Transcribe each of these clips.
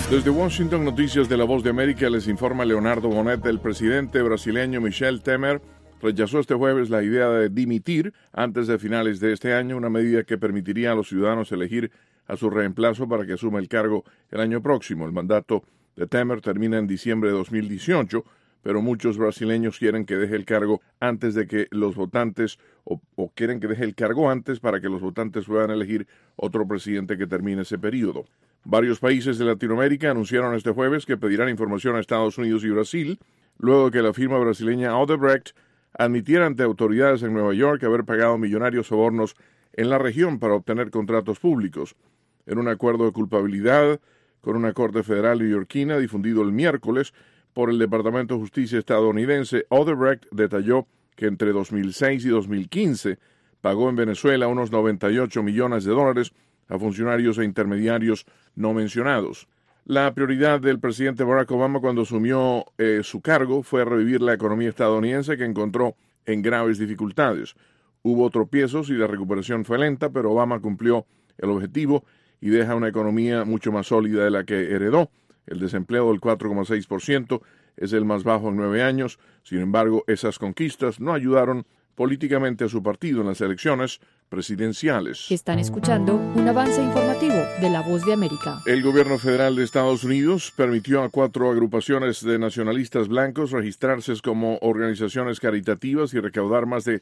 Desde Washington, noticias de La Voz de América, les informa Leonardo Bonet. El presidente brasileño Michel Temer rechazó este jueves la idea de dimitir antes de finales de este año, una medida que permitiría a los ciudadanos elegir a su reemplazo para que asuma el cargo el año próximo. El mandato de Temer termina en diciembre de 2018, pero muchos brasileños quieren que deje el cargo antes de que los votantes, o quieren que deje el cargo antes para que los votantes puedan elegir otro presidente que termine ese periodo. Varios países de Latinoamérica anunciaron este jueves que pedirán información a Estados Unidos y Brasil, luego de que la firma brasileña Odebrecht admitiera ante autoridades en Nueva York haber pagado millonarios sobornos en la región para obtener contratos públicos. En un acuerdo de culpabilidad con una corte federal neoyorquina difundido el miércoles por el Departamento de Justicia estadounidense, Odebrecht detalló que entre 2006 y 2015 pagó en Venezuela unos $98 millones a funcionarios e intermediarios no mencionados. La prioridad del presidente Barack Obama cuando asumió su cargo fue revivir la economía estadounidense, que encontró en graves dificultades. Hubo tropiezos y la recuperación fue lenta, pero Obama cumplió el objetivo y deja una economía mucho más sólida de la que heredó. El desempleo del 4,6% es el más bajo en 9 años. Sin embargo, esas conquistas no ayudaron políticamente a su partido en las elecciones presidenciales. Están escuchando un avance informativo de La Voz de América. El gobierno federal de Estados Unidos permitió a 4 agrupaciones de nacionalistas blancos registrarse como organizaciones caritativas y recaudar más de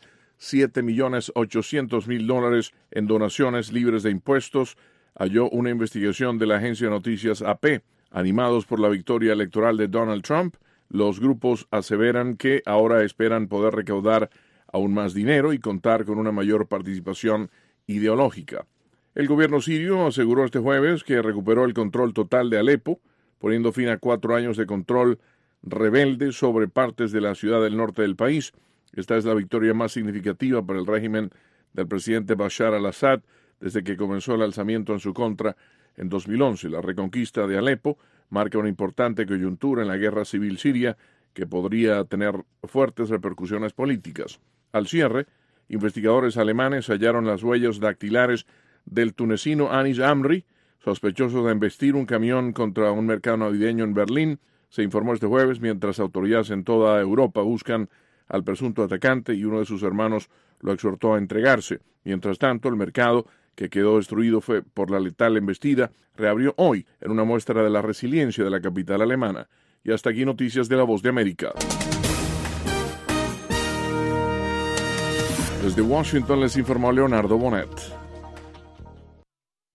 $7.800.000 en donaciones libres de impuestos, halló una investigación de la agencia de noticias AP. Animados por la victoria electoral de Donald Trump, los grupos aseveran que ahora esperan poder recaudar aún más dinero y contar con una mayor participación ideológica. El gobierno sirio aseguró este jueves que recuperó el control total de Alepo, poniendo fin a 4 años de control rebelde sobre partes de la ciudad del norte del país. Esta es la victoria más significativa para el régimen del presidente Bashar al-Assad desde que comenzó el alzamiento en su contra en 2011. La reconquista de Alepo marca una importante coyuntura en la guerra civil siria que podría tener fuertes repercusiones políticas. Al cierre, investigadores alemanes hallaron las huellas dactilares del tunecino Anis Amri, sospechoso de embestir un camión contra un mercado navideño en Berlín. Se informó este jueves mientras autoridades en toda Europa buscan al presunto atacante y uno de sus hermanos lo exhortó a entregarse. Mientras tanto, el mercado, que quedó destruido por la letal embestida, reabrió hoy en una muestra de la resiliencia de la capital alemana. Y hasta aquí noticias de La Voz de América. Desde Washington les informó Leonardo Bonet.